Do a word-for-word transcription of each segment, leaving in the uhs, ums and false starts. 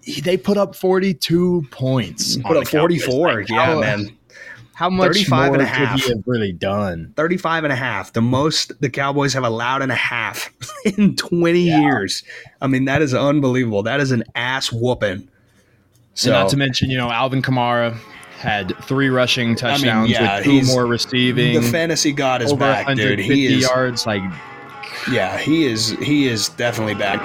they put up forty-two points. Put up forty-four. Like, yeah, how, man. How much thirty-five more and a could half. he have really done? thirty-five and a half. The most the Cowboys have allowed and a half in twenty yeah. years. I mean, that is unbelievable. That is an ass whooping. So, and not to mention, you know, Alvin Kamara had three rushing touchdowns I mean, yeah, with two more receiving. The fantasy god is back, dude. He is yards. Like, yeah, he is. He is definitely back.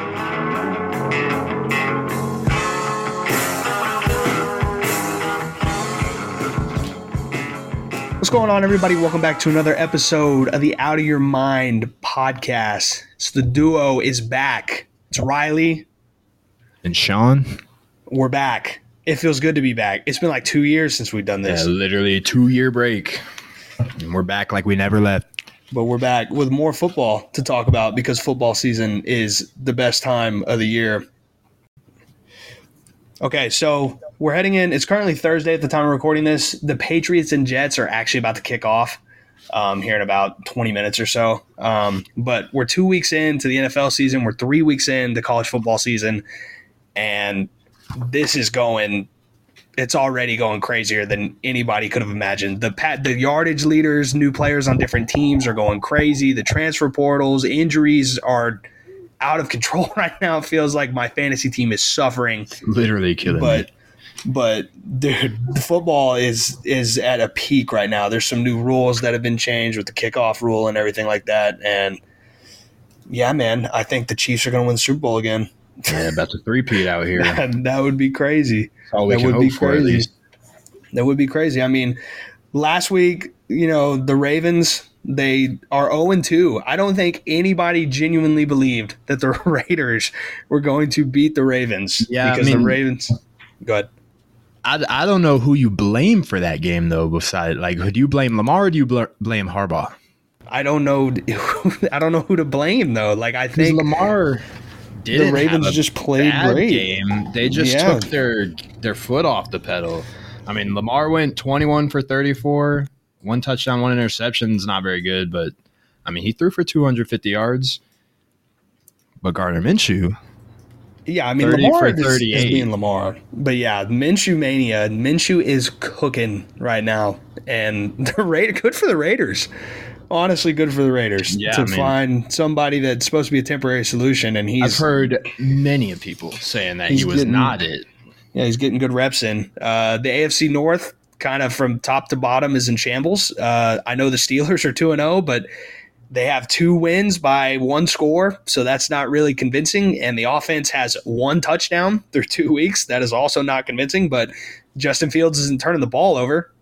What's going on, everybody? Welcome back to another episode of the Out of Your Mind podcast. It's the duo is back. It's Riley and Sean. We're back. It feels good to be back. It's been like two years since we've done this. Yeah, literally a two-year break. And we're back like we never left. But we're back with more football to talk about because football season is the best time of the year. Okay, so we're heading in. It's currently Thursday at the time of recording this. The Patriots and Jets are actually about to kick off um, here in about twenty minutes or so. Um, but we're two weeks into the N F L season. We're three weeks into college football season. And this is going – it's already going crazier than anybody could have imagined. The pat, the yardage leaders, new players on different teams are going crazy. The transfer portals, injuries are – out of control right now. It feels like my fantasy team is suffering. Literally killing but, me. But, dude, football is is at a peak right now. There's some new rules that have been changed with the kickoff rule and everything like that. And, yeah, man, I think the Chiefs are going to win the Super Bowl again. Yeah, about to three-peat out here. that, that would be crazy. That's all we that can would hope be for, crazy. at least. That would be crazy. I mean, last week, you know, the Ravens – they are oh and two. I don't think anybody genuinely believed that the Raiders were going to beat the Ravens. Yeah, because I mean, the Ravens – go ahead. I, I don't know who you blame for that game, though, besides – like, do you blame Lamar or do you bl- blame Harbaugh? I don't know. I don't know who to blame, though. Like, I think Lamar didn't the Ravens have a just played bad great. Game. They just yeah. took their their foot off the pedal. I mean, Lamar went twenty-one for thirty-four. One touchdown, one interception is not very good, but, I mean, he threw for two hundred fifty yards. But Gardner Minshew, yeah, I mean, Lamar is, is being Lamar. But, yeah, Minshew mania. Minshew is cooking right now. And the Raiders, good for the Raiders. Honestly, good for the Raiders yeah, to I mean, find somebody that's supposed to be a temporary solution. And he's I've heard many of people saying that he was getting, not it. Yeah, he's getting good reps in. Uh, the A F C North, kind of from top to bottom, is in shambles. Uh, I know the Steelers are two and oh, but they have two wins by one score, so that's not really convincing. And the offense has one touchdown through two weeks. That is also not convincing, but Justin Fields isn't turning the ball over.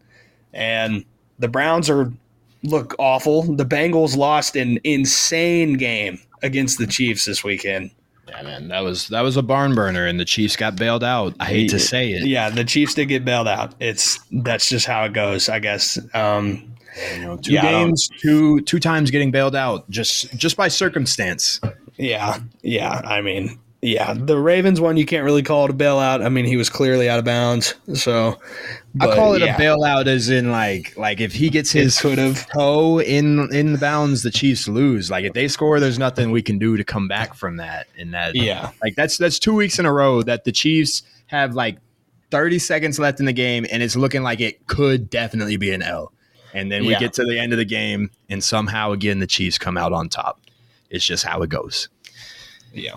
And the Browns are look awful. The Bengals lost an insane game against the Chiefs this weekend. Yeah, man, that was that was a barn burner, and the Chiefs got bailed out. I hate to say it. Yeah, the Chiefs did get bailed out. It's that's just how it goes, I guess. Um, you know, two yeah, games, two two times getting bailed out just just by circumstance. Yeah, yeah. I mean, yeah, the Ravens one you can't really call it a bailout. I mean, he was clearly out of bounds. So I call it yeah. a bailout, as in like like if he gets his toe in in the bounds, the Chiefs lose. Like if they score, there's nothing we can do to come back from that. And that yeah, like that's that's two weeks in a row that the Chiefs have like thirty seconds left in the game, and it's looking like it could definitely be an L. And then we yeah. get to the end of the game, and somehow again the Chiefs come out on top. It's just how it goes. Yeah.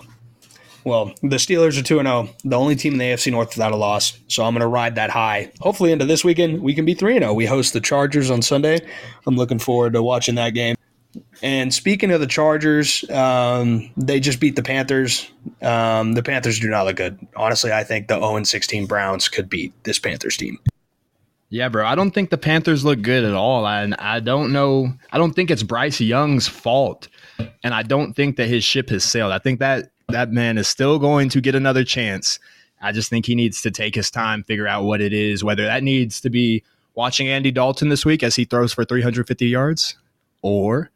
Well, the Steelers are two and oh, the only team in the A F C North without a loss. So I'm going to ride that high. Hopefully into this weekend, we can be three and oh. We host the Chargers on Sunday. I'm looking forward to watching that game. And speaking of the Chargers, um, they just beat the Panthers. Um, the Panthers do not look good. Honestly, I think the oh and sixteen Browns could beat this Panthers team. Yeah, bro. I don't think the Panthers look good at all. And I, I don't know. I don't think it's Bryce Young's fault. And I don't think that his ship has sailed. I think that that man is still going to get another chance. I just think he needs to take his time, figure out what it is, whether that needs to be watching Andy Dalton this week as he throws for three hundred fifty yards, or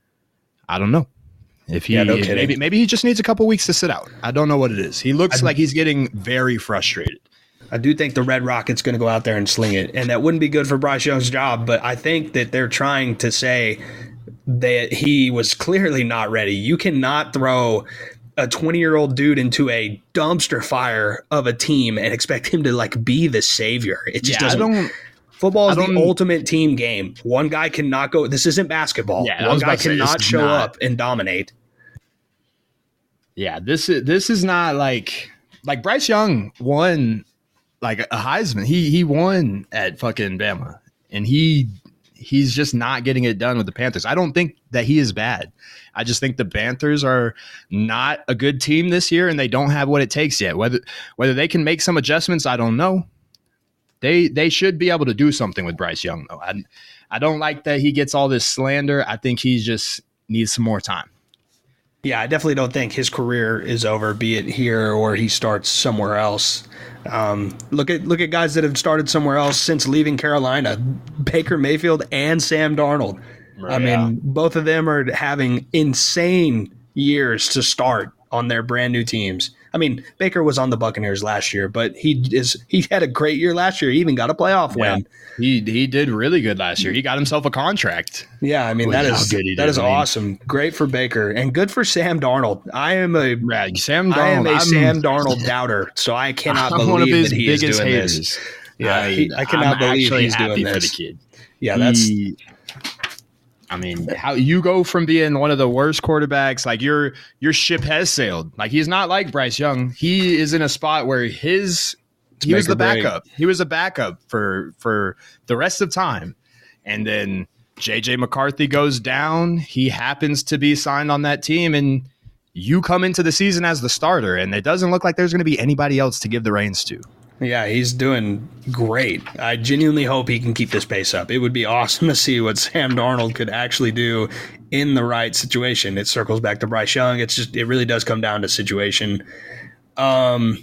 I don't know. If he yeah, no if maybe maybe he just needs a couple weeks to sit out. I don't know what it is. He looks I, like he's getting very frustrated. I do think the Red Rocket's going to go out there and sling it, and that wouldn't be good for Bryce Young's job, but I think that they're trying to say that he was clearly not ready. You cannot throw a twenty-year-old dude into a dumpster fire of a team and expect him to like be the savior. It just Yeah, I doesn't. don't. Football is I the don't- ultimate team game. One guy cannot go. This isn't basketball. Yeah, I One was guy about to say, this cannot is show not- up and dominate. Yeah, this is this is not like like Bryce Young won like a Heisman. He he won at fucking Bama, and he he's just not getting it done with the Panthers. I don't think that he is bad. I just think the Panthers are not a good team this year, and they don't have what it takes yet. Whether whether they can make some adjustments, I don't know. They they should be able to do something with Bryce Young, though. I I don't like that he gets all this slander. I think he just needs some more time. Yeah, I definitely don't think his career is over, be it here or he starts somewhere else. Um, look at look at guys that have started somewhere else since leaving Carolina, Baker Mayfield and Sam Darnold. Right, I mean, yeah. both of them are having insane years to start on their brand new teams. I mean, Baker was on the Buccaneers last year, but he is he had a great year last year. He even got a playoff Yeah. win. He he did really good last year. He got himself a contract. Yeah, I mean Well, that how is good he that did, is I mean. awesome. Great for Baker and good for Sam Darnold. I am a Right, Sam Darnold. I am a I'm- Sam Darnold doubter, so I cannot I'm believe one of his that he is biggest doing haters. this. Yeah, he- I cannot I'm believe actually he's happy doing for this. the kid. Yeah, that's He- I mean, how you go from being one of the worst quarterbacks, like your your ship has sailed. Like he's not like Bryce Young. He is in a spot where his he make was or the break. backup. He was a backup for for the rest of time, and then J J McCarthy goes down. He happens to be signed on that team, and you come into the season as the starter, and it doesn't look like there's going to be anybody else to give the reins to. yeah, he's doing great. I genuinely hope he can keep this pace up. It would be awesome to see what Sam Darnold could actually do in the right situation. It circles back to Bryce Young. It's just it really does come down to situation. Um,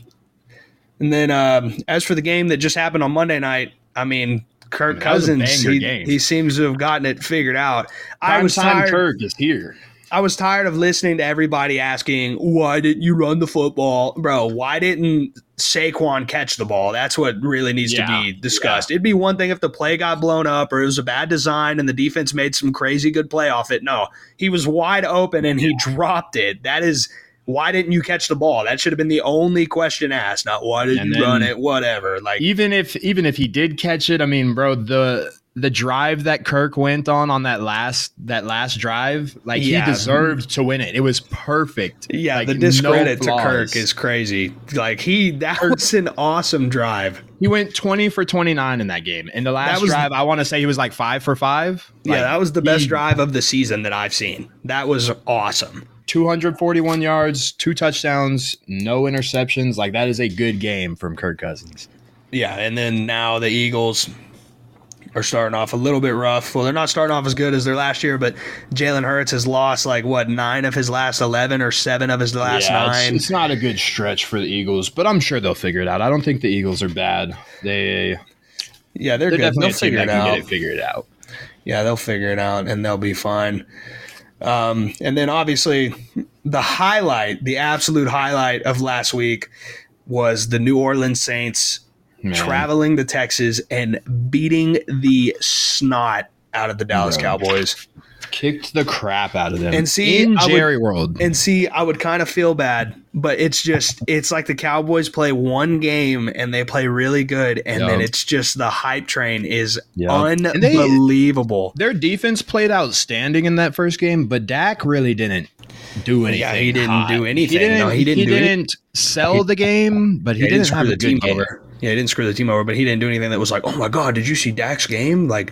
and then um, as for the game that just happened on Monday night, I mean, Kirk I mean, that was a Cousins, banger he, game. he seems to have gotten it figured out. I was Primetime tired. Kirk is here. I was tired of listening to everybody asking, why didn't you run the football? Bro, why didn't Saquon catch the ball? That's what really needs Yeah, to be discussed. It'd be one thing if the play got blown up or it was a bad design and the defense made some crazy good play off it. No, he was wide open and he dropped it. That is, why didn't you catch the ball? That should have been the only question asked, not why didn't And you then- run it, whatever. Like, Even if even if he did catch it, I mean, bro, the the drive that Kirk went on on that last that last drive, like Yeah. he deserved to win it. It was perfect. yeah, Like, the discredit no to flaws. Kirk is crazy. Like, he, that was an awesome drive. He went twenty for twenty-nine in that game. In the last That was- drive, I want to say he was like five for five. Yeah, Like, that was the best he- drive of the season that I've seen. That was awesome. two hundred forty-one yards, two touchdowns, no interceptions. Like that is a good game from Kirk Cousins. Yeah, and then now the Eagles are starting off a little bit rough. Well, they're not starting off as good as their last year, but Jalen Hurts has lost like what nine of his last eleven or seven of his last Yeah, it's, nine. it's not a good stretch for the Eagles, but I'm sure they'll figure it out. I don't think the Eagles are bad. They yeah, they're, they're good. definitely They'll a team figure that it can out. get it figured out. Yeah, they'll figure it out, and they'll be fine. Um, and then obviously the highlight, the absolute highlight of last week was the New Orleans Saints Man. traveling to Texas and beating the snot out of the Dallas Bro. Cowboys. Kicked the crap out of them. And see, in I would- Jerry World. And see, I would kind of feel bad, but it's just, it's like the Cowboys play one game and they play really good, and Yup. then it's just the hype train is Yup. And they- unbelievable. Their defense played outstanding in that first game, but Dak really didn't do anything. Yeah, he didn't hot. do anything. He didn't, No, he didn't do any- didn't sell the game, but he, Yeah, didn't screw have the a good team game. over. Yeah, he didn't screw the team over, but he didn't do anything that was like, oh my god, did you see Dak's game? Like,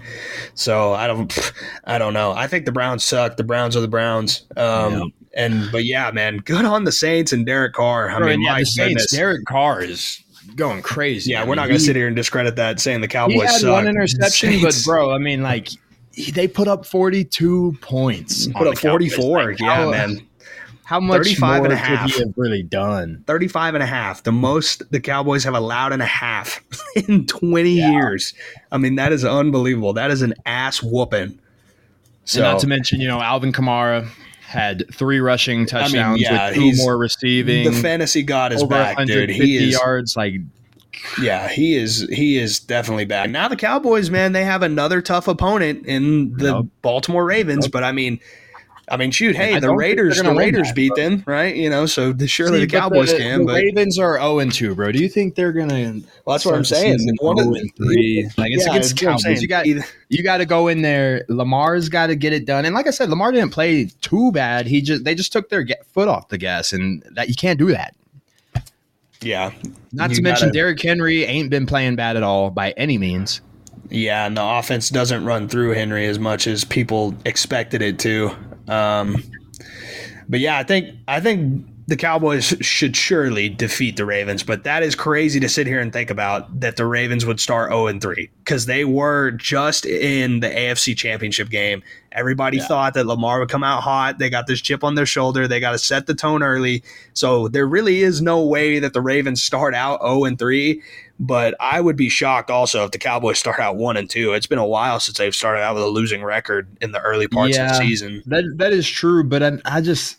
so I don't, pff, I don't know. I think the Browns suck. The Browns are the Browns. Um, Yeah. and but yeah, man, good on the Saints and Derek Carr. I Bro, mean, yeah, my the Saints, goodness. Derek Carr is going crazy. Yeah, I we're mean, not going to he- sit here and discredit that, saying the Cowboys He had suck. one interception, but Saints bro, I mean, like he- they put up forty-two points. put on up the Cowboys. forty-four. Like, yeah, how, man. How much thirty-five more and a half. could he have really done? thirty-five and a half, the most the Cowboys have allowed and a half in twenty Yeah. years. I mean, that is unbelievable. That is an ass whooping. So, And not to mention, you know, Alvin Kamara had three rushing touchdowns yeah, with two he's- more receiving. the fantasy god is over back, dude. one hundred fifty He is, yards. Like, yeah, he is. He is definitely back. Now the Cowboys, man, they have another tough opponent in the Yep. Baltimore Ravens. But I mean, I mean, shoot, hey, I the don't think Raiders, they're the gonna win Raiders that, beat bro. them, right? You know, so the, surely See, the but Cowboys the, can. the But Ravens are zero and two, bro. Do you think they're gonna well, that's what I'm start the saying. season One of zero the, and three? Like it's yeah, against that's what I'm Cowboys. saying. You got Either, you got to go in there. Lamar's got to get it done. And like I said, Lamar didn't play too bad. He just they just took their ga- foot off the gas, and that you can't do that. yeah, Not you to mention gotta- Derrick Henry ain't been playing bad at all by any means. Yeah, and the offense doesn't run through Henry as much as people expected it to. Um, but yeah, I think I think the Cowboys should surely defeat the Ravens, but that is crazy to sit here and think about that the Ravens would start zero and three because they were just in the A F C Championship game. Everybody Yeah. thought that Lamar would come out hot. They got this chip on their shoulder. They got to set the tone early. So there really is no way that the Ravens start out zero and three. But I would be shocked also if the Cowboys start out one and two. It's been a while since they've started out with a losing record in the early parts of the season. That that is true, but I, I just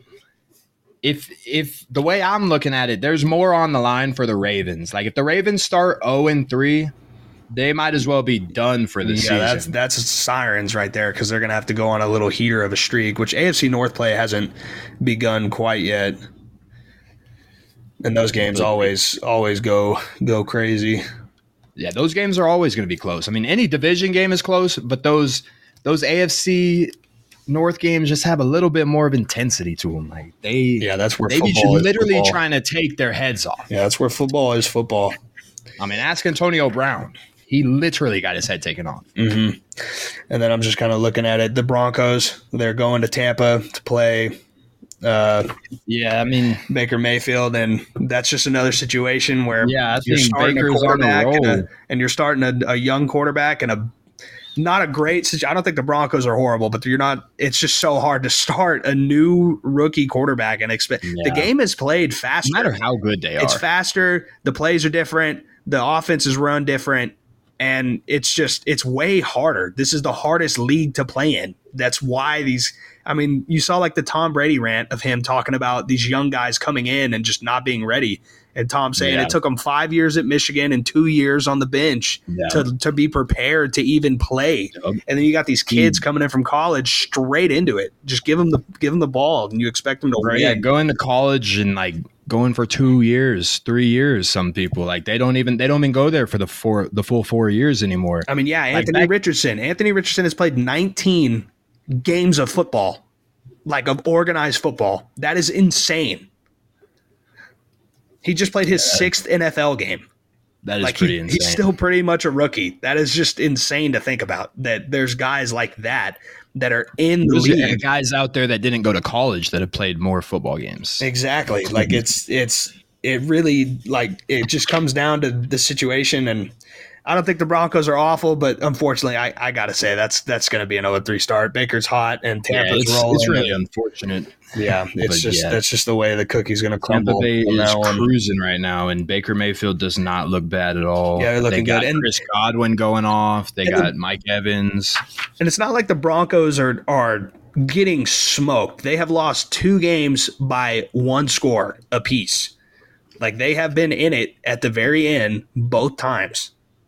if if the way I'm looking at it, there's more on the line for the Ravens. Like if the Ravens start zero and three, they might as well be done for the Yeah, season. that's that's sirens right there because they're gonna have to go on a little heater of a streak, which A F C North play hasn't begun quite yet. And those games always always go go crazy. Yeah, those games are always going to be close. I mean, any division game is close, but those those A F C North games just have a little bit more of intensity to them. Like they, Yeah, that's where they be football is literally football. trying to take their heads off. Yeah, that's where football is football. I mean, ask Antonio Brown. He literally got his head taken off. Mm-hmm. And then I'm just kind of looking at it. The Broncos, they're going to Tampa to play uh, Yeah, I mean, Baker Mayfield, and that's just another situation where yeah, I you're think starting Baker's a on the quarterback and, roll. a, and you're starting a, a young quarterback and a not a great situation. I don't think the Broncos are horrible, but you're not. It's just so hard to start a new rookie quarterback and expect Yeah. the game is played faster. No matter how good they are. It's faster. The plays are different. The offense is run different. And it's just, it's way harder. This is the hardest league to play in. That's why these, I mean, you saw like the Tom Brady rant of him talking about these young guys coming in and just not being ready. And Tom saying Yeah. it took him five years at Michigan and two years on the bench Yeah. to, to be prepared to even play. Yep. And then you got these kids coming in from college straight into it. Just give them the, give them the ball and you expect them to Right, win. yeah, going to college and like going for two years, three years. Some people like they don't even they don't even go there for the four the full four years anymore. I mean, yeah, Anthony back- Richardson. Anthony Richardson has played nineteen games of football, like of organized football. That is insane. He just played his sixth N F L game. That is Like pretty he, insane. he's still pretty much a rookie. That is just insane to think about. That there's guys like that that are in the There's league. guys out there that didn't go to college that have played more football games. Exactly. Like it's it's it really like it just comes down to the situation, and I don't think the Broncos are awful, but unfortunately, I, I gotta say that's that's going to be an oh and three start. Baker's hot and Yeah, Tampa's it's, rolling. it's really unfortunate. yeah, it's but just yeah. that's just the way the cookie's going to Tampa crumble. Bay from is now on. cruising right now, and Baker Mayfield does not look bad at all. Yeah, they're looking they got good. And- Chris Godwin going off. They And got the- Mike Evans. And it's not like the Broncos are are getting smoked. They have lost two games by one score apiece. Like they have been in it at the very end both times.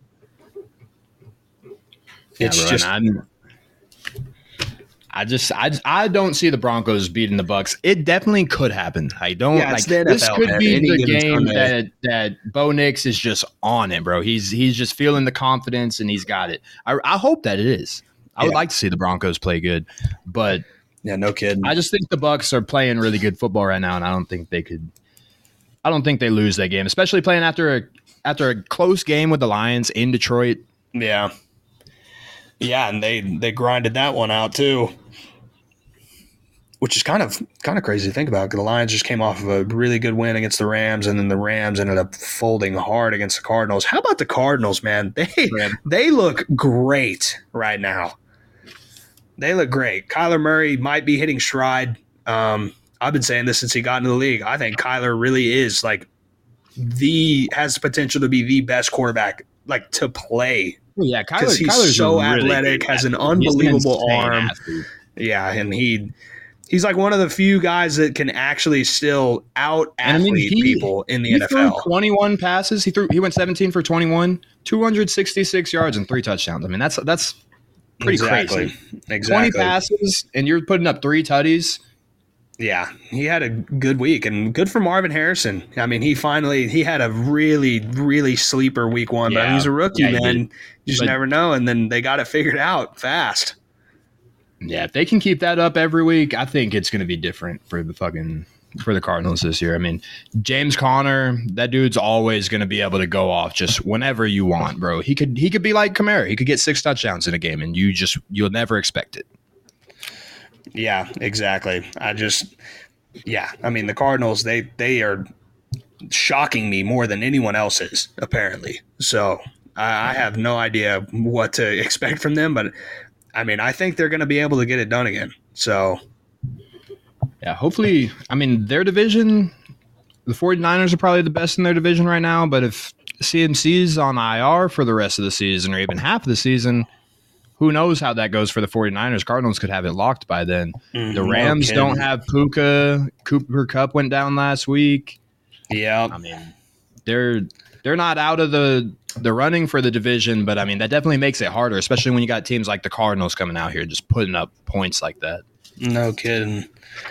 It's Yeah, bro, just and I'm, I just I, I don't see the Broncos beating the Bucks. It definitely could happen. I don't Yeah, like it's the this N F L, could man. be Any the given game Sunday. that that Bo Nix is just on it, bro. He's he's just feeling the confidence and he's got it. I, I hope that it is. I would Yeah. like to see the Broncos play good, but yeah, no kidding. I just think the Bucks are playing really good football right now, and I don't think they could. I don't think they lose that game, especially playing after a after a close game with the Lions in Detroit. Yeah. Yeah, and they they grinded that one out too. Which is kind of kind of crazy to think about because the Lions just came off of a really good win against the Rams, and then the Rams ended up folding hard against the Cardinals. How about the Cardinals, man? They Yeah. they look great right now. They look great. Kyler Murray might be hitting stride. Um, I've been saying this since he got into the league. I think Kyler really is like the has the potential to be the best quarterback like to play. Well, yeah, Kyler, Because he's Kyler's so a really athletic, good has an athlete. He's unbelievable insane arm. athlete. Yeah, and he he's like one of the few guys that can actually still out And I mean, athlete he- people in the He N F threw L. twenty-one passes. He threw. He went seventeen for twenty-one, two hundred sixty-six yards and three touchdowns. I mean, that's that's pretty exactly. crazy. Exactly. twenty passes, and you're putting up three tutties. Yeah, he had a good week, and good for Marvin Harrison. I mean, he finally he had a really, really sleeper week one, but I mean, Yeah. he's a rookie, Yeah, he man. did. You just But- never know, and then they got it figured out fast. Yeah, if they can keep that up every week, I think it's going to be different for the fucking for the Cardinals this year. I mean, James Conner, that dude's always going to be able to go off just whenever you want, bro. He could he could be like Kamara. He could get six touchdowns in a game, and you just you'll never expect it. Yeah, exactly. I just, yeah, I mean, the Cardinals, they they are shocking me more than anyone else is, apparently. So I, I have no idea what to expect from them, but I mean, I think they're going to be able to get it done again. So, yeah, hopefully, I mean, their division, the 49ers are probably the best in their division right now, but if C M C's on I R for the rest of the season or even half of the season, who knows how that goes for the 49ers? Cardinals could have it locked by then. mm, The no Rams kidding. don't have Puka. Cooper Kupp went down last week. Yeah. I mean, they're they're not out of the the running for the division, but I mean that definitely makes it harder, especially when you got teams like the Cardinals coming out here just putting up points like that. No kidding.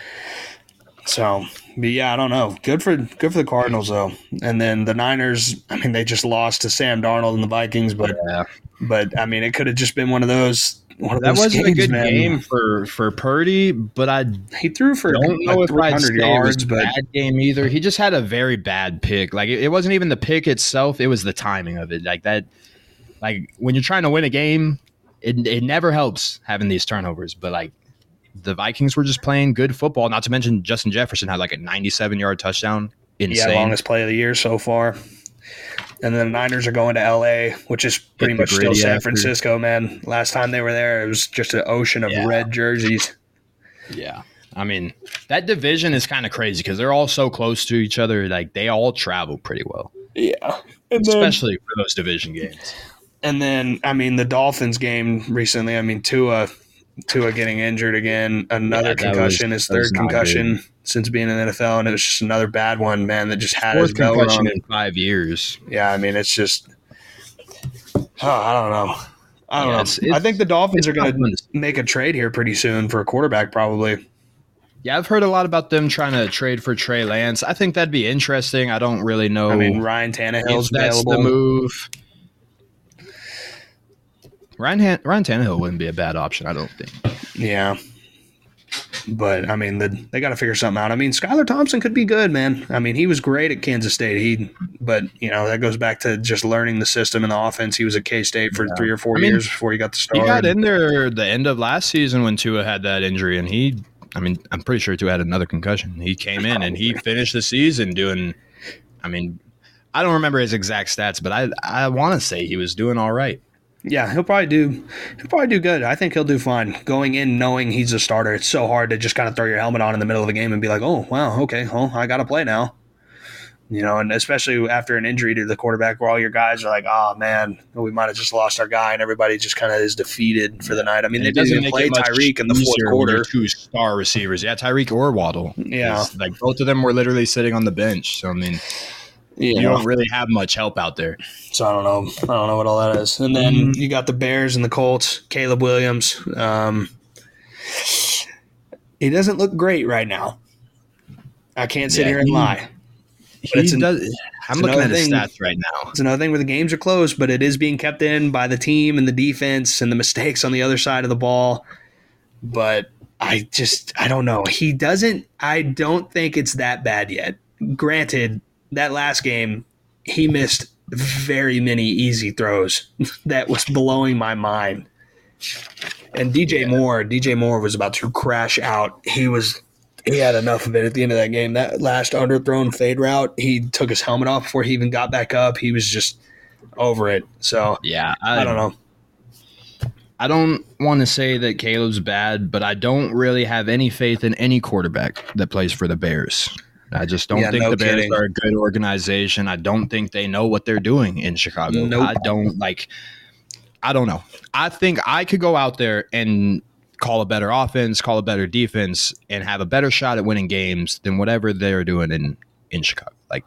So, but yeah, I don't know. Good for good for the Cardinals though. And then the Niners, I mean, they just lost to Sam Darnold and the Vikings, but Yeah. but I mean, it could have just been one of those. One of That those wasn't games, a good man. game for for Purdy, but I He threw for don't know like if I'd say three hundred it was yards, a but bad game either. He just had a very bad pick. Like it, it wasn't even the pick itself; it was the timing of it. Like that, like when you're trying to win a game, it it never helps having these turnovers. But like the Vikings were just playing good football. Not to mention Justin Jefferson had like a ninety-seven yard touchdown. Insane. yeah, longest play of the year so far. And then the Niners are going to L A, which is pretty Hit the much still gritty San after. Francisco, man. Last time they were there, it was just an ocean of Yeah. red jerseys. Yeah. I mean, that division is kind of crazy because they're all so close to each other. Like they all travel pretty well, Yeah. And then, especially for those division games. and then, I mean, the Dolphins game recently, I mean, Tua, Tua getting injured again, another Yeah, that concussion, was- his that was third not concussion since being in the N F L, and it was just another bad one, man, that just had his Fourth bell concussion rung. in five years. Yeah, I mean, it's just, oh, I don't know. I don't Yeah, know. it's- it's- I think the Dolphins it's are going tough one to to- make a trade here pretty soon for a quarterback, probably. Yeah, I've heard a lot about them trying to trade for Trey Lance. I think that'd be interesting. I don't really know I mean, Ryan Tannehill's if that's available. the move. Ryan Han- Ryan Tannehill wouldn't be a bad option, I don't think. Yeah. But, I mean, the, they got to figure something out. I mean, Skylar Thompson could be good, man. I mean, he was great at Kansas State. He, But, you know, that goes back to just learning the system and the offense. He was at K-State for Yeah. three or four I mean, years before he got the He start. got in there the end of last season when Tua had that injury, and he, I mean, I'm pretty sure Tua had another concussion. He came in and he finished the season doing, I mean, I don't remember his exact stats, but I I want to say he was doing all right. Yeah, he'll probably do. He'll probably do good. I think he'll do fine. Going in knowing he's a starter, it's so hard to just kind of throw your helmet on in the middle of a game and be like, "Oh, wow, okay, well, I got to play now." You know, and especially after an injury to the quarterback, where all your guys are like, "Oh man, we might have just lost our guy," and everybody just kind of is defeated for the night. I mean, And they it didn't doesn't even make play it much Tyreek in the fourth easier when quarter. you're two star receivers. Yeah, Tyreek or Waddle. Yeah. It's like both of them were literally sitting on the bench. So I mean, You you know, don't really have much help out there. so I don't know. I don't know what all that is. And then Mhm. you got the Bears and the Colts. Caleb Williams. Um, he doesn't look great right now. I can't sit Yeah, here and he- lie. He But it's an- does. I'm it's looking at another his thing- stats right now. It's another thing where the games are close, but it is being kept in by the team and the defense and the mistakes on the other side of the ball. But I just, I don't know. He doesn't, I don't think it's that bad yet. Granted, that last game, he missed very many easy throws. That was blowing my mind. And D J Yeah. Moore, D J Moore was about to crash out. He was, he had enough of it at the end of that game. That last underthrown fade route, he took his helmet off before he even got back up. He was just over it. So Yeah, I don't know. I don't want to say that Caleb's bad, but I don't really have any faith in any quarterback that plays for the Bears. I just don't Yeah, think no the Bears kidding. are a good organization. I don't think they know what they're doing in Chicago. Nope. I don't like I don't know. I think I could go out there and call a better offense, call a better defense, and have a better shot at winning games than whatever they're doing in, in Chicago. Like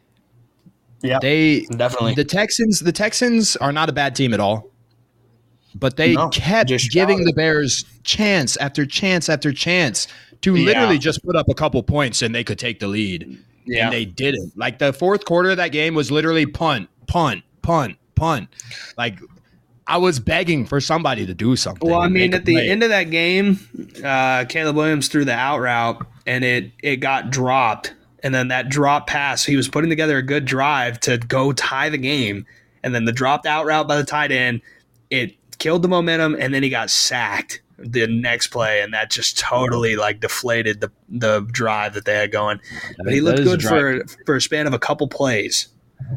Yeah, they definitely. the Texans, the Texans are not a bad team at all. but they No, kept just giving shouted. the Bears chance after chance after chance to Yeah. literally just put up a couple points and they could take the lead. Yeah. And they didn't. Like the fourth quarter of that game was literally punt, punt, punt, punt. Like I was begging for somebody to do something. Well, I and mean, make a at the play. end of that game, uh, Caleb Williams threw the out route, and it it got dropped. And then that drop pass, he was putting together a good drive to go tie the game. And then the dropped out route by the tight end, it killed the momentum, and then he got sacked the next play, and that just totally like deflated the the drive that they had going. But he That looked is a good for for a span of a couple plays.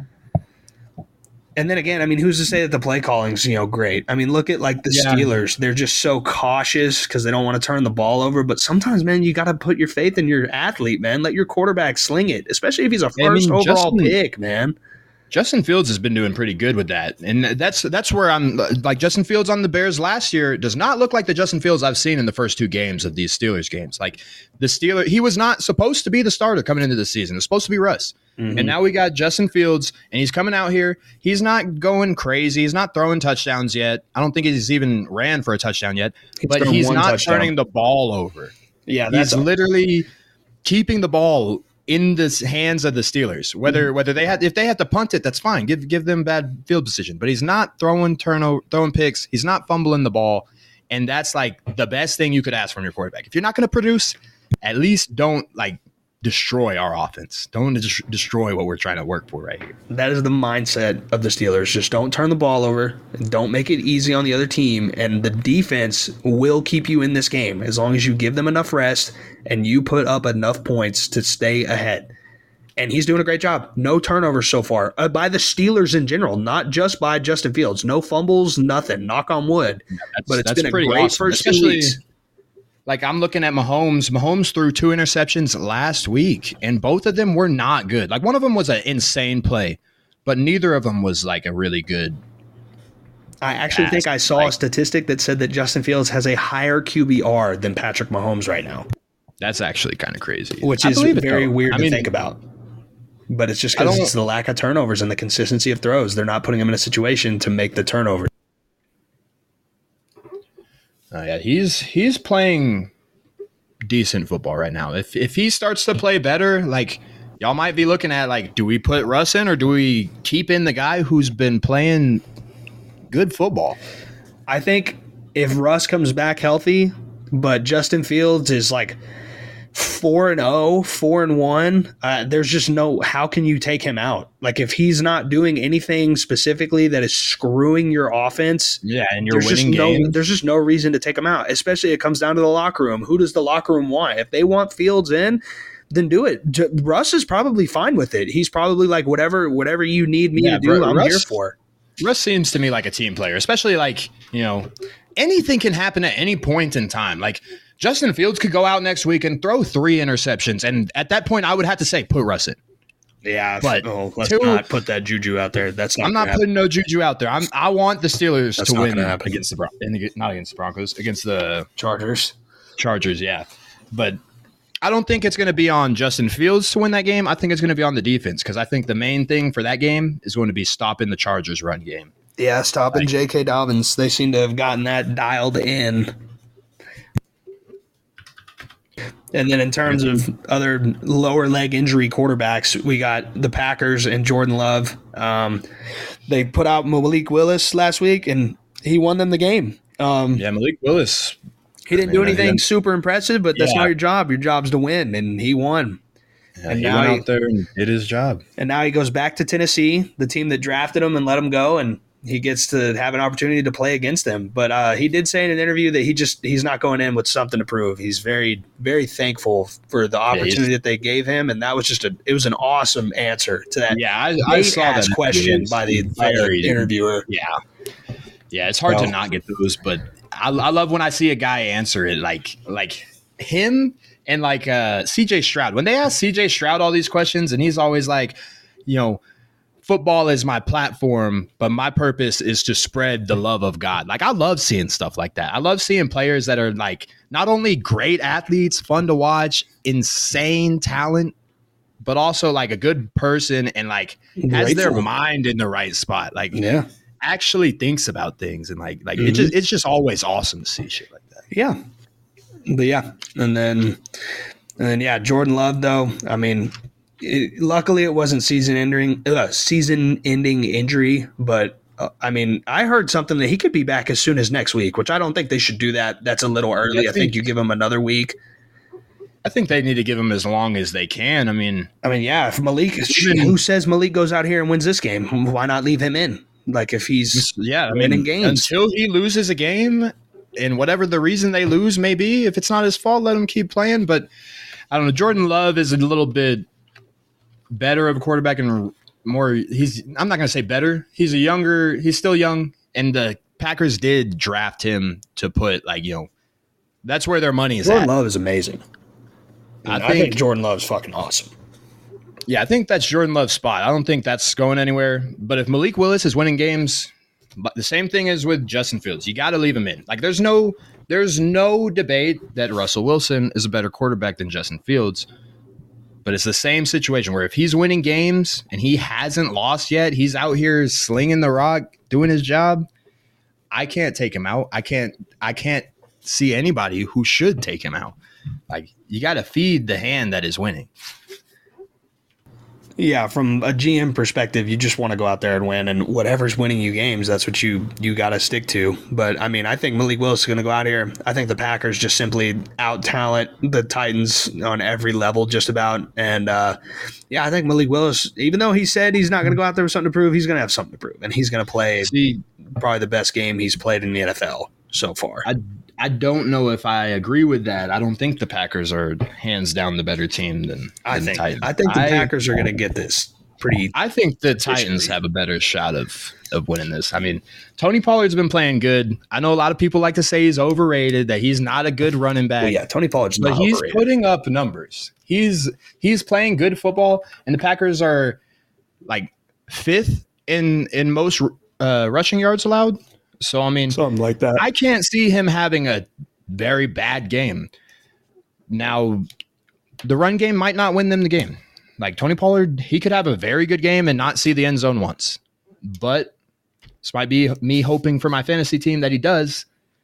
And then again, I mean, who's to say that the play calling's, you know, great? I mean, look at like the Yeah. Steelers. They're just so cautious because they don't want to turn the ball over. But sometimes, man, you got to put your faith in your athlete, man. Let your quarterback sling it, especially if he's a I mean, first overall Justin- pick, man. Justin Fields has been doing pretty good with that. And that's that's where I'm like Justin Fields on the Bears last year does not look like the Justin Fields I've seen in the first two games of these Steelers games. Like the Steelers, he was not supposed to be the starter coming into the season. It was supposed to be Russ. Mhm. And now we got Justin Fields, and he's coming out here. He's not going crazy. He's not throwing touchdowns yet. I don't think he's even ran for a touchdown yet. He's but thrown he's one not touchdown. turning the ball over. Yeah, that's He's literally keeping the ball in the hands of the Steelers. Whether whether they had if they had to punt it, that's fine. Give give them bad field position. But he's not throwing turnover, throwing picks. He's not fumbling the ball, and that's like the best thing you could ask from your quarterback. If you're not going to produce, at least don't like destroy our offense. Don't des- destroy what we're trying to work for right here. that is the mindset of the Steelers. Just don't turn the ball over. Don't make it easy on the other team. And the defense will keep you in this game as long as you give them enough rest and you put up enough points to stay ahead. And he's doing a great job. No turnovers so far uh, by the Steelers in general, not just by Justin Fields. No fumbles, nothing. Knock on wood. That's, But it's that's been a pretty great awesome. first two Especially- weeks. Like I'm looking at Mahomes. Mahomes threw two interceptions last week, and both of them were not good. Like one of them was an insane play, but neither of them was like a really good. I actually pass. think I saw a Like- statistic that said that Justin Fields has a higher Q B R than Patrick Mahomes right now, That's actually kind of crazy. which I is believe it, very though. weird I to mean, think about. But it's just I because don't- it's the lack of turnovers and the consistency of throws. They're not putting him in a situation to make the turnover. Oh yeah, he's he's playing decent football right now. If if he starts to play better, like y'all might be looking at like, do we put Russ in or do we keep in the guy who's been playing good football? I think if Russ comes back healthy, but Justin Fields is like four and oh, four and one, uh, there's just no how can you take him out? Like if he's not doing anything specifically that is screwing your offense, Yeah, and you're there's just winning no games. there's just no reason to take him out. Especially it comes down to the locker room. Who does the locker room want? If they want Fields in, then do it. J- Russ is probably fine with it. He's probably like whatever whatever you need me Yeah, to do, Ru- I'm Russ- here for. Russ seems to me like a team player, especially like, you know, anything can happen at any point in time. Like Justin Fields could go out next week and throw three interceptions. And at that point, I would have to say, put Russ in. Yeah, But oh, let's two- not put that juju out there. That's not. I'm not gonna happen. putting no juju out there. I'm, I want the Steelers That's to not win gonna happen. against the Bron- and not against the Broncos, against the Chargers. Chargers, yeah. But I don't think it's going to be on Justin Fields to win that game. I think it's going to be on the defense because I think the main thing for that game is going to be stopping the Chargers' run game. Yeah, stopping J K. Dobbins. They seem to have gotten that dialed in. And then in terms of other lower leg injury quarterbacks, we got the Packers and Jordan Love. Um, they put out Malik Willis last week, and he won them the game. Um, Yeah, Malik Willis. he didn't do Yeah, he anything didn't- super impressive, but that's Yeah. not your job. Your job's to win, and he won. Yeah, And he now went he- out there and did his job. And now he goes back to Tennessee, the team that drafted him and let him go, and he gets to have an opportunity to play against them. But uh, he did say in an interview that he just he's not going in with something to prove. He's very very thankful for the opportunity that they gave him, and that was just a it was an awesome answer to that Yeah, I, I saw that late-ass question by the, by the very- interviewer. Yeah, yeah, it's hard Well- to not get those, but I, I love when I see a guy answer it like like him and like uh, C J Stroud. When they ask C J Stroud all these questions, and he's always like, you know, football is my platform, but my purpose is to spread the love of God. Like I love seeing stuff like that. I love seeing players that are like not only great athletes, fun to watch, insane talent, but also like a good person and like has Grateful. their mind in the right spot. Like Yeah. actually thinks about things, and like like Mhm. it just it's just always awesome to see shit like that. Yeah, but yeah, and then and then yeah, Jordan Love though. I mean, it, luckily it wasn't season ending uh, season ending injury, but uh, I mean, I heard something that he could be back as soon as next week, which I don't think they should do that. That's a little early. I I think think- you give him another week. I think they need to give him as long as they can. I mean, I mean, yeah, if Malik, Even- who says Malik goes out here and wins this game? Why not leave him in? Like if he's yeah, I winning mean, games. until he loses a game, and whatever the reason they lose may be, if it's not his fault, let him keep playing. But I don't know. Jordan Love is a little bit better of a quarterback and more. He's I'm not going to say better. He's a younger. He's still young, and the Packers did draft him to put like you know, that's where their money is Jordan at. Love is amazing. I I think think Jordan Love's fucking awesome. Yeah, I think that's Jordan Love's spot. I don't think that's going anywhere. But if Malik Willis is winning games, but the same thing is with Justin Fields. You got to leave him in. Like there's no there's no debate that Russell Wilson is a better quarterback than Justin Fields. But it's the same situation where if he's winning games and he hasn't lost yet, he's out here slinging the rock, doing his job. I can't take him out. I can't I can't see anybody who should take him out. Like you got to feed the hand that is winning. Yeah, from a G M perspective, you just want to go out there and win, and whatever's winning you games, that's what you you got to stick to. But I mean, I think Malik Willis is going to go out here. I think the Packers just simply out talent the Titans on every level, just about. And uh, yeah, I think Malik Willis, even though he said he's not going to go out there with something to prove, he's going to have something to prove, and he's going to play See, probably the best game he's played in the N F L so far. I I don't know if I agree with that. I don't think the Packers are hands down the better team than, I than think the Titans. I think the I, Packers are going to get this pretty. I think the Titans have a better shot of of winning this. I mean, Tony Pollard's been playing good. I know a lot of people like to say he's overrated, that he's not a good running back. Well, yeah, Tony Pollard's but not he's overrated. putting up numbers. He's he's playing good football, and the Packers are like fifth in in most uh, rushing yards allowed. So I mean, Something like that. I can't see him having a very bad game. Now, the run game might not win them the game. Like Tony Pollard, he could have a very good game and not see the end zone once. But this might be me hoping for my fantasy team that he does.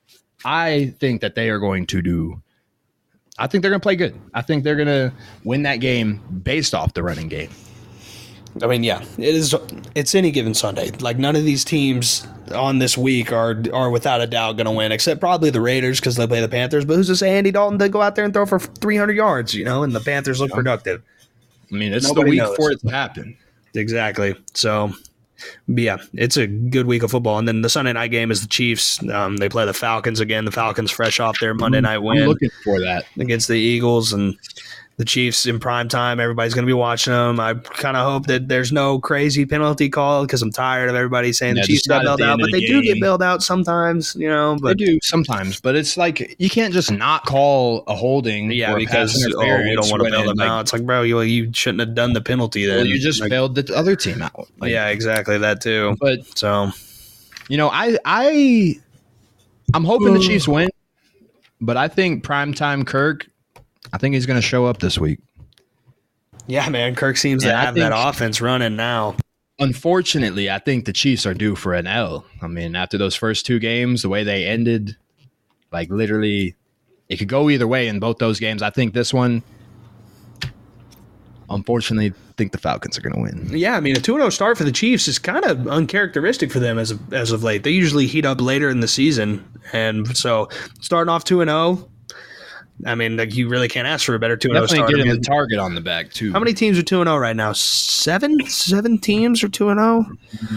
I think that they are going to do. I think they're going to play good. I think they're going to win that game based off the running game. I mean, yeah, it is. It's any given Sunday. Like none of these teams on this week are are without a doubt going to win, except probably the Raiders because they play the Panthers. But who's to say Andy Dalton did go out there and throw for three hundred yards? You know, and the Panthers look productive. I mean, it's Nobody the week knows. for it to happen. Exactly. So, yeah, it's a good week of football. And then the Sunday night game is the Chiefs. Um, they play the Falcons again. The Falcons fresh off their Monday night I'm win looking for that. against the Eagles, and the Chiefs in prime time. Everybody's going to be watching them. I kind of hope that there's no crazy penalty call because I'm tired of everybody saying Yeah, the Chiefs just not got at bailed the out, end of but the they do get game. bailed out sometimes, you know. But They do sometimes, but it's like you can't just not call a holding. yeah, or a because pass oh, we interference don't want to when bail it, them like, out. It's like, bro, you, you shouldn't have done the penalty then. Well, you just Like, bailed the other team out. Like, yeah, exactly that too. but So you know, I I I'm hoping the Chiefs win, but I think primetime Kirk, I think he's going to show up this week. yeah, man, Kirk seems to Yeah, I have that think- offense running now. Unfortunately, I think the Chiefs are due for an L. I mean, after those first two games, the way they ended, like literally, it could go either way in both those games. I think this one, unfortunately, I think the Falcons are going to win. Yeah, I mean, a two and oh start for the Chiefs is kind of uncharacteristic for them as of, as of late. They usually heat up later in the season, and so starting off two and oh, I mean, like, you really can't ask for a better two and oh Definitely start. I getting mean, the target on the back too. how many teams are two and oh right now? Seven? Seven teams are two and oh?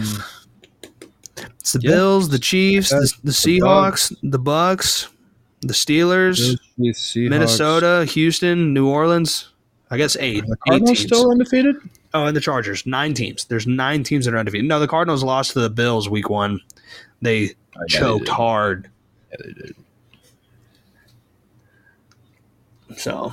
It's the Yeah. Bills, the Chiefs, the, the Seahawks, the Bucks, the Steelers, Minnesota, Houston, New Orleans. I guess eight. The eight Cardinals teams. still undefeated? Oh, and the Chargers. Nine teams. There's nine teams that are undefeated. No, the Cardinals lost to the Bills week one. They yeah, they choked did. hard. Yeah, they did. So,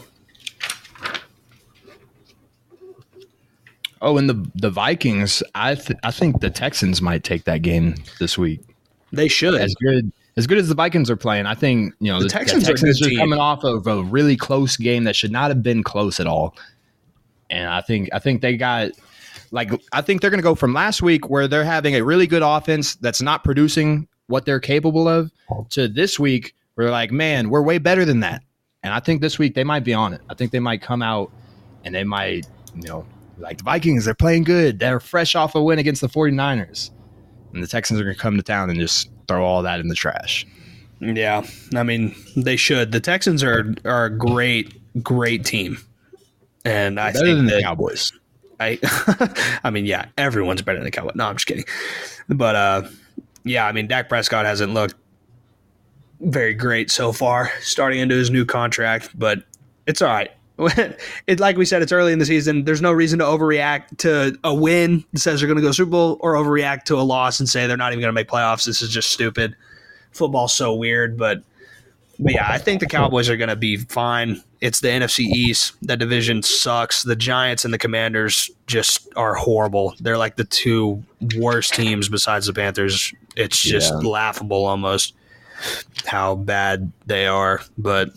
Oh, and the the Vikings, I th- I think the Texans might take that game this week. they should. As good as good as the Vikings are playing, I think you know The the, Texans the are a Texans good are team. coming off of a really close game that should not have been close at all. And I think I think they got like I think they're going to go from last week where they're having a really good offense that's not producing what they're capable of to this week where they're like, man, we're way better than that. And I think this week they might be on it. I think they might come out and they might, you know, like the Vikings, they're playing good. They're fresh off a win against the 49ers. And the Texans are going to come to town and just throw all that in the trash. Yeah, I mean, they should. The Texans are are a great, great team. And I better think than that, the Cowboys. I I mean, yeah, everyone's better than the Cowboys. No, I'm just kidding. But, uh, yeah, I mean, Dak Prescott hasn't looked very great so far starting into his new contract, but it's all right. It, like we said, it's early in the season. There's no reason to overreact to a win that says they're going to go Super Bowl or overreact to a loss and say they're not even going to make playoffs. This is just stupid. Football's so weird, but, but yeah, I think the Cowboys are going to be fine. It's the N F C East. That division sucks. The Giants and the Commanders just are horrible. They're like the two worst teams besides the Panthers. It's just yeah. laughable almost how bad they are. But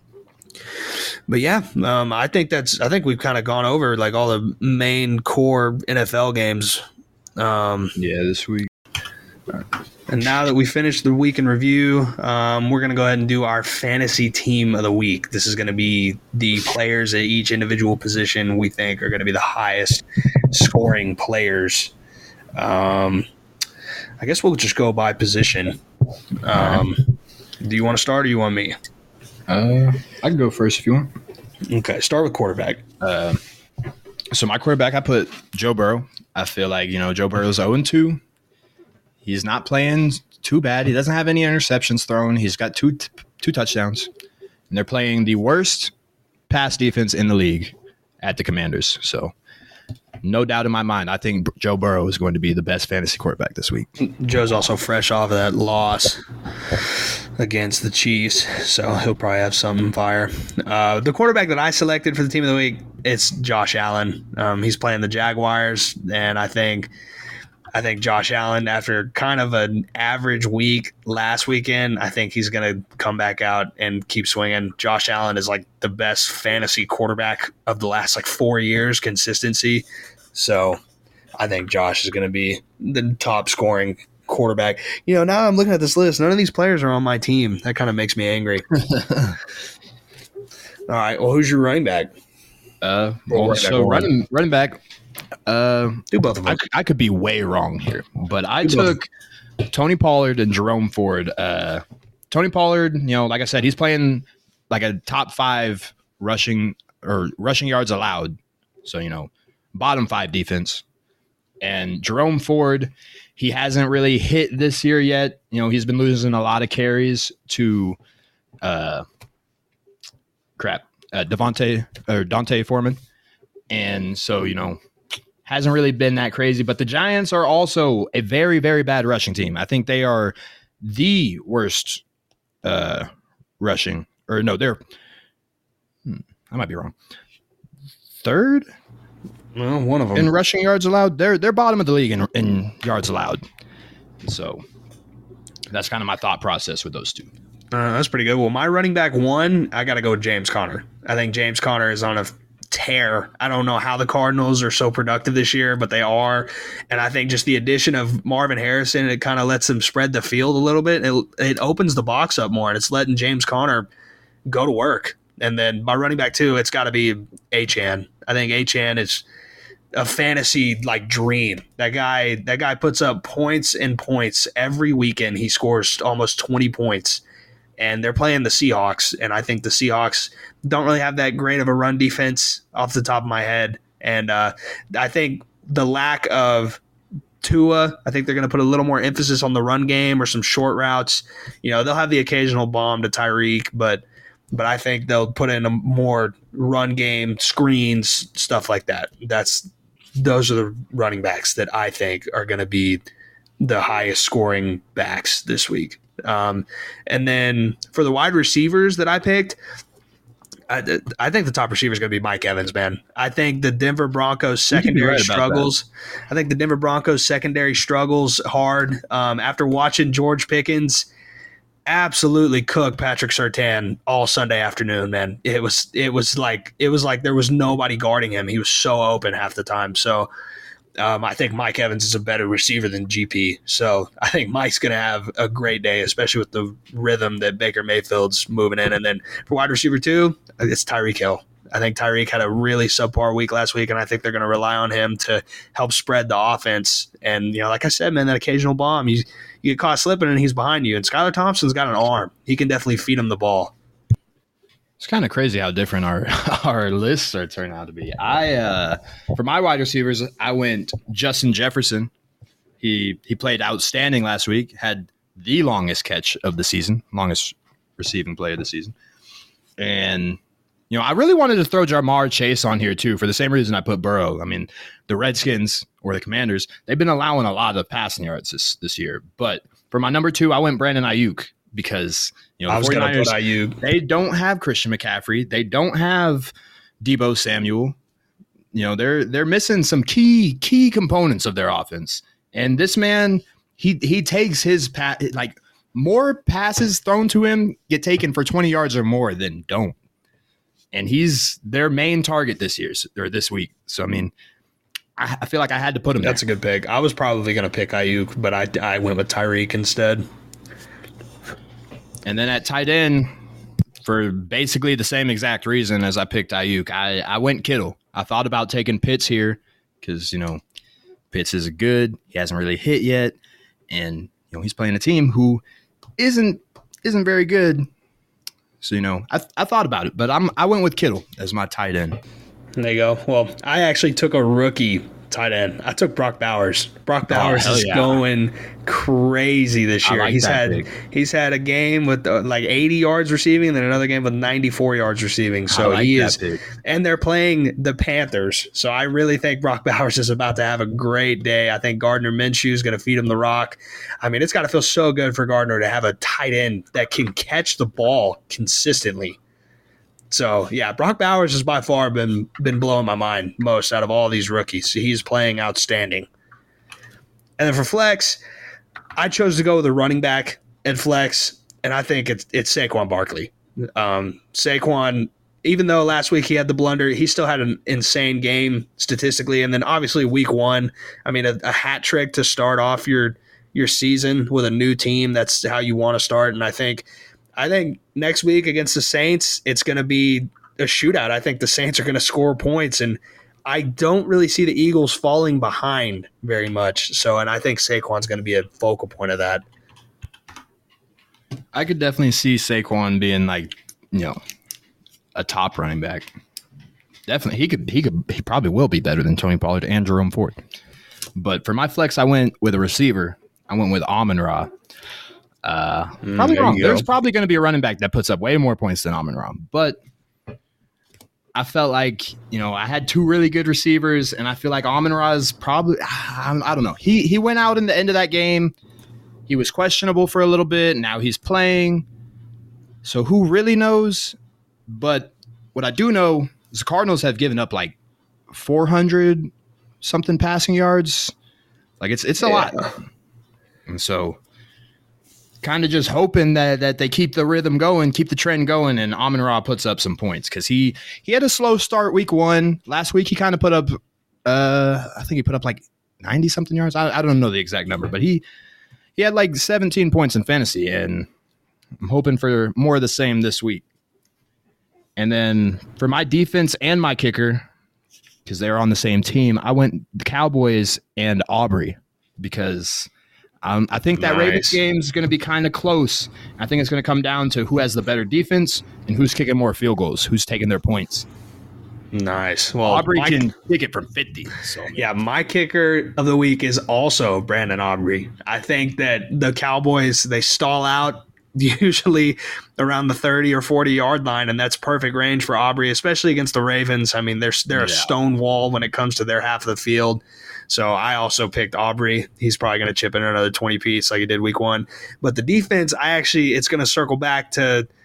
but yeah, um, I think that's I think we've kind of gone over like all the main core N F L games. Um, yeah, this week. And now that we finished the week in review, um, we're going to go ahead and do our fantasy team of the week. This is going to be the players at each individual position we think are going to be the highest scoring players. Um, I guess we'll just go by position. Um, do you want to start or you want me? Uh, I can go first if you want. Okay, start with quarterback. Uh, so my quarterback, I put Joe Burrow. I feel like, you know, Joe Burrow's oh and two. He's not playing too bad. He doesn't have any interceptions thrown. He's got two t- two touchdowns. And they're playing the worst pass defense in the league at the Commanders. So no doubt in my mind, I think Joe Burrow is going to be the best fantasy quarterback this week. Joe's also fresh off of that loss against the Chiefs, so he'll probably have some fire. Uh, the quarterback that I selected for the team of the week, it's Josh Allen. Um, he's playing the Jaguars, and I think – I think Josh Allen, after kind of an average week last weekend, I think he's going to come back out and keep swinging. Josh Allen is like the best fantasy quarterback of the last like four years, consistency. So I think Josh is going to be the top scoring quarterback. You know, now I'm looking at this list. None of these players are on my team. That kind of makes me angry. All right. Well, who's your running back? Uh, well, running so back running, running back. Uh, Do both of them. I, I could be way wrong here, but I Do took Tony Pollard and Jerome Ford. Uh, Tony Pollard, you know, like I said, he's playing like a top five rushing or rushing yards allowed. So, you know, bottom five defense. And Jerome Ford, he hasn't really hit this year yet. You know, he's been losing a lot of carries to uh, crap, uh, Devontae or Dante Foreman. And so, you know, hasn't really been that crazy. But the Giants are also a very, very bad rushing team. I think they are the worst uh, rushing. Or no, they're hmm, – I might be wrong. Third? Well, one of them. In rushing yards allowed. They're they're bottom of the league in, in yards allowed. So that's kind of my thought process with those two. Uh, that's pretty good. Well, my running back one, I got to go with James Conner. I think James Conner is on a – tear. I don't know how the Cardinals are so productive this year, but they are. And I think just the addition of Marvin Harrison, it kind of lets them spread the field a little bit. It, it opens the box up more, and it's letting James Conner go to work. And then my running back two, it's got to be Achane. I think Achane is a fantasy like dream. That guy, that guy puts up points and points every weekend. He scores almost twenty points. And they're playing the Seahawks, and I think the Seahawks don't really have that great of a run defense off the top of my head. And uh, I think the lack of Tua, I think they're going to put a little more emphasis on the run game or some short routes. You know, they'll have the occasional bomb to Tyreek, but but I think they'll put in a more run game, screens, stuff like that. That's those are the running backs that I think are going to be the highest scoring backs this week. Um, and then for the wide receivers that I picked, I, I think the top receiver is going to be Mike Evans, man. I think the Denver Broncos secondary right struggles. I think the Denver Broncos secondary struggles hard. Um, after watching George Pickens absolutely cook Patrick Surtain all Sunday afternoon, man, it was it was like it was like there was nobody guarding him. He was so open half the time. So Um, I think Mike Evans is a better receiver than G P. So I think Mike's going to have a great day, especially with the rhythm that Baker Mayfield's moving in. And then for wide receiver two, it's Tyreek Hill. I think Tyreek had a really subpar week last week, and I think they're going to rely on him to help spread the offense. And, you know, like I said, man, that occasional bomb, you, you get caught slipping and he's behind you. And Skylar Thompson's got an arm. He can definitely feed him the ball. It's kind of crazy how different our our lists are turning out to be. I uh, for my wide receivers, I went Justin Jefferson. He he played outstanding last week. Had the longest catch of the season, longest receiving play of the season. And you know, I really wanted to throw Jamar Chase on here too for the same reason I put Burrow. I mean, the Redskins or the Commanders, they've been allowing a lot of passing yards this this year. But for my number two, I went Brandon Ayuk. Because you know, I was going to put Ayuk. They don't have Christian McCaffrey. They don't have Deebo Samuel. You know, they're they're missing some key key components of their offense. And this man, he he takes his pa- like more passes thrown to him get taken for twenty yards or more than don't. And he's their main target this year or this week. So I mean, I, I feel like I had to put him. That's there. a good pick. I was probably going to pick Ayuk, but I I went with Tyreek instead. And then at tight end, for basically the same exact reason as I picked Ayuk, I, I went Kittle. I thought about taking Pitts here because, you know, Pitts is good. He hasn't really hit yet. And, you know, he's playing a team who isn't isn't very good. So, you know, I, I thought about it, but I'm I went with Kittle as my tight end. There you go. Well, I actually took a rookie tight end. I took Brock Bowers. Brock Bowers oh, is yeah. going crazy this year. Like he's had big. he's had a game with uh, like eighty yards receiving, and then another game with ninety-four yards receiving. So like he is, big. And they're playing the Panthers. So I really think Brock Bowers is about to have a great day. I think Gardner Minshew is going to feed him the rock. I mean, it's got to feel so good for Gardner to have a tight end that can catch the ball consistently. So, yeah, Brock Bowers has by far been been blowing my mind most out of all these rookies. He's playing outstanding. And then for flex, I chose to go with a running back at flex, and I think it's it's Saquon Barkley. Um, Saquon, even though last week he had the blunder, he still had an insane game statistically. And then obviously week one, I mean, a, a hat trick to start off your your season with a new team. That's how you want to start. And I think – I think next week against the Saints, it's going to be a shootout. I think the Saints are going to score points, and I don't really see the Eagles falling behind very much. So, and I think Saquon's going to be a focal point of that. I could definitely see Saquon being like, you know, a top running back. Definitely, he could. He could. He probably will be better than Tony Pollard and Jerome Ford. But for my flex, I went with a receiver. I went with Amon-Ra. Uh, probably mm, wrong. There's probably going to be a running back that puts up way more points than Amon-Ra, but I felt like, you know, I had two really good receivers, and I feel like Amon-Ra is probably, I, I don't know. He he went out in the end of that game. He was questionable for a little bit. Now he's playing. So who really knows? But what I do know is the Cardinals have given up like four hundred something passing yards. Like it's it's a yeah. lot. And so kind of just hoping that that they keep the rhythm going, keep the trend going, and Amon-Ra puts up some points because he he had a slow start week one. Last week he kind of put up, uh, I think he put up like ninety something yards. I, I don't know the exact number, but he he had like seventeen points in fantasy, and I'm hoping for more of the same this week. And then for my defense and my kicker, because they're on the same team, I went the Cowboys and Aubrey because Um, I think that nice. Ravens game is going to be kind of close. I think it's going to come down to who has the better defense and who's kicking more field goals, who's taking their points. Nice. Well, Aubrey my, can kick it from fifty. So. Yeah, my kicker of the week is also Brandon Aubrey. I think that the Cowboys, they stall out usually around the thirty or forty yard line, and that's perfect range for Aubrey, especially against the Ravens. I mean, they're, they're yeah. a stone wall when it comes to their half of the field. So I also picked Aubrey. He's probably going to chip in another twenty piece like he did week one. But the defense, I actually, it's going to circle back to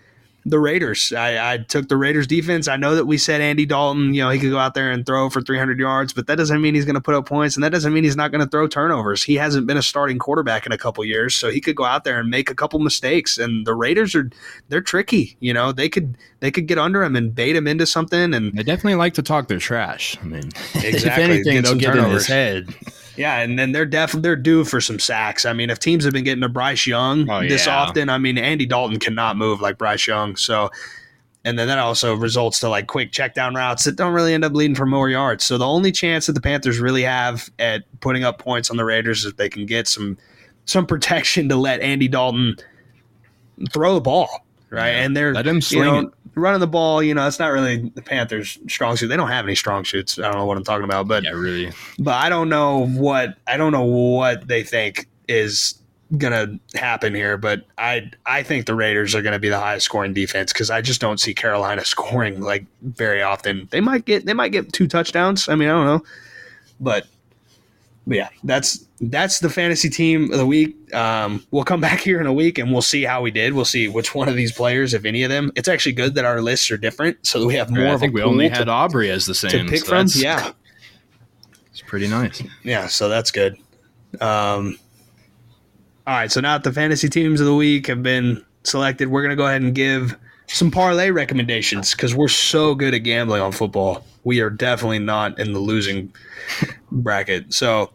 the Raiders. I, I took the Raiders defense. I know that we said Andy Dalton, you know, he could go out there and throw for three hundred yards, but that doesn't mean he's going to put up points, and that doesn't mean he's not going to throw turnovers. He hasn't been a starting quarterback in a couple years, so he could go out there and make a couple mistakes. And the Raiders are they're tricky. You know, they could they could get under him and bait him into something. And they definitely like to talk their trash. I mean, exactly. if anything, get they'll get turnovers. in his head. Yeah, and then they're definitely they're due for some sacks. I mean, if teams have been getting to Bryce Young oh, this yeah. often, I mean, Andy Dalton cannot move like Bryce Young. So, and then that also results to like quick check down routes that don't really end up leading for more yards. So the only chance that the Panthers really have at putting up points on the Raiders is if they can get some some protection to let Andy Dalton throw the ball, right? Yeah. And they're let him sling you know, it. running the ball, you know, it's not really the Panthers' strong suit. They don't have any strong suits. I don't know what I'm talking about, but yeah, really. But I don't know what I don't know what they think is gonna happen here. But I I think the Raiders are gonna be the highest scoring defense because I just don't see Carolina scoring like very often. They might get they might get two touchdowns. I mean, I don't know, but. But yeah, that's that's the fantasy team of the week. Um, we'll come back here in a week and we'll see how we did. We'll see which one of these players, if any of them. It's actually good that our lists are different, so that we have more. Yeah, I of think a we pool only to, had Aubrey as the same to pick so from. that's- Yeah, it's pretty nice. yeah. So that's good. Um, all right, so now that the fantasy teams of the week have been selected, we're gonna go ahead and give some parlay recommendations because we're so good at gambling on football. We are definitely not in the losing bracket. So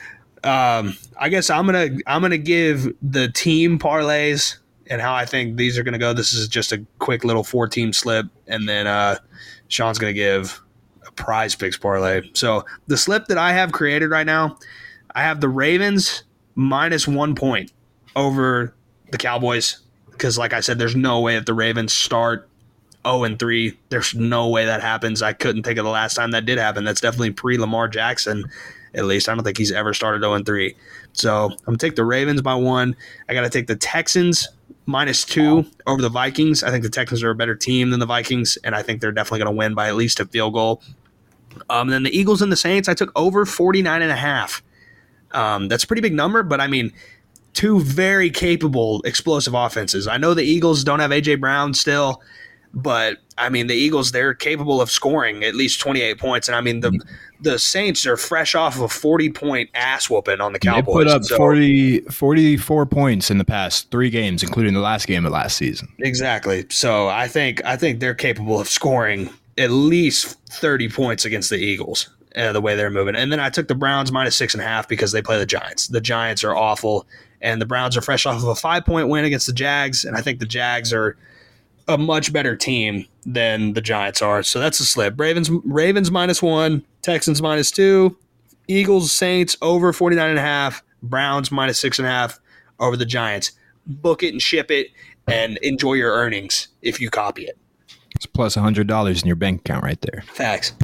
um, I guess I'm gonna I'm gonna give the team parlays and how I think these are gonna go. This is just a quick little four team slip, and then uh, Sean's gonna give a prize picks parlay. So the slip that I have created right now, I have the Ravens minus one point over the Cowboys. Because, like I said, there's no way that the Ravens start oh and three. There's no way that happens. I couldn't think of the last time that did happen. That's definitely pre-Lamar Jackson, at least. I don't think he's ever started oh and three. So I'm going to take the Ravens by one. I got to take the Texans minus two over the Vikings. I think the Texans are a better team than the Vikings, and I think they're definitely going to win by at least a field goal. Um, and then the Eagles and the Saints, I took over forty-nine and a half. Um, that's a pretty big number, but I mean – two very capable, explosive offenses. I know the Eagles don't have A J Brown still, but, I mean, the Eagles, they're capable of scoring at least twenty-eight points. And, I mean, the the Saints are fresh off of a forty-point ass-whooping on the Cowboys. They put up so, forty, forty-four points in the past three games, including the last game of last season. Exactly. So, I think I think they're capable of scoring at least thirty points against the Eagles. Uh, the way they're moving. And then I took the Browns minus six and a half because they play the Giants. The Giants are awful, and the Browns are fresh off of a five-point win against the Jags, and I think the Jags are a much better team than the Giants are. So that's a slip. Ravens Ravens minus one, Texans minus two, Eagles, Saints over forty-nine and a half, Browns minus six and a half over the Giants. Book it and ship it and enjoy your earnings if you copy it. It's plus one hundred dollars in your bank account right there. Facts.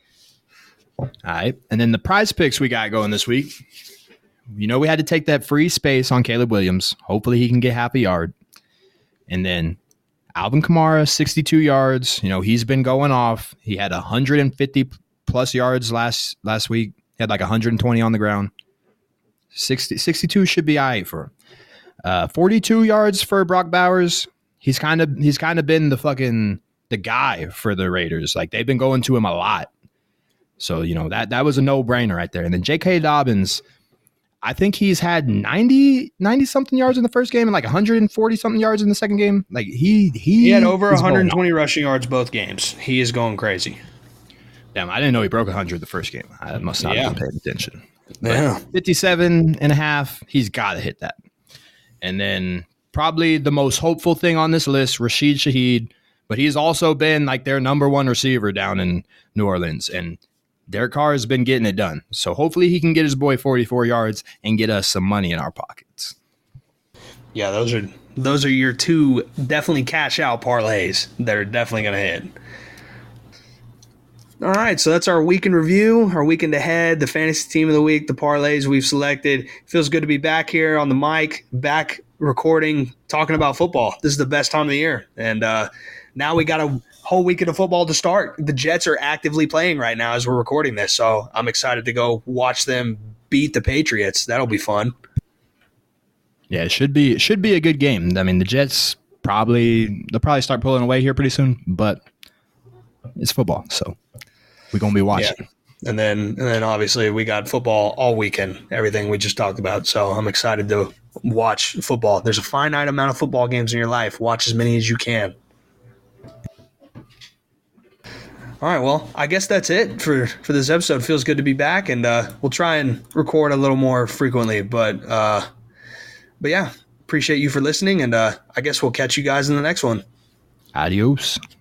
All right. And then the prize picks we got going this week. You know, we had to take that free space on Caleb Williams. Hopefully he can get half a yard. And then Alvin Kamara, sixty-two yards. You know, he's been going off. He had one hundred fifty plus yards last last week. He had like one hundred twenty on the ground. sixty, sixty-two should be all right for him. Uh, forty-two yards for Brock Bowers. He's kind of he's kind of been the fucking the guy for the Raiders. Like they've been going to him a lot. So, you know, that that was a no-brainer right there. And then J K. Dobbins, I think he's had ninety, ninety-something yards in the first game and like one hundred forty-something yards in the second game. Like, he he, He had over is one hundred twenty going rushing yards both games. He is going crazy. Damn, I didn't know he broke one hundred the first game. I must not Yeah. have been paying attention. Yeah. fifty-seven and a half, he's got to hit that. And then probably the most hopeful thing on this list, Rashid Shaheed, but he's also been like their number one receiver down in New Orleans. And Derek Carr has been getting it done. So hopefully he can get his boy forty-four yards and get us some money in our pockets. Yeah, those are those are your two definitely cash out parlays that are definitely going to hit. All right, so that's our weekend review, our weekend ahead, the fantasy team of the week, the parlays we've selected. Feels good to be back here on the mic, back recording, talking about football. This is the best time of the year. And uh, now we got a whole weekend of football to start. The Jets are actively playing right now as we're recording this, so I'm excited to go watch them beat the Patriots. That'll be fun. Yeah, it should be it should be a good game. I mean, the Jets probably they'll probably start pulling away here pretty soon, but it's football, so we're gonna be watching. Yeah. And then and then obviously we got football all weekend, everything we just talked about. So I'm excited to watch football. There's a finite amount of football games in your life. Watch as many as you can. All right, well, I guess that's it for, for this episode. Feels good to be back, and uh, we'll try and record a little more frequently. But uh, but yeah, appreciate you for listening, and uh, I guess we'll catch you guys in the next one. Adios.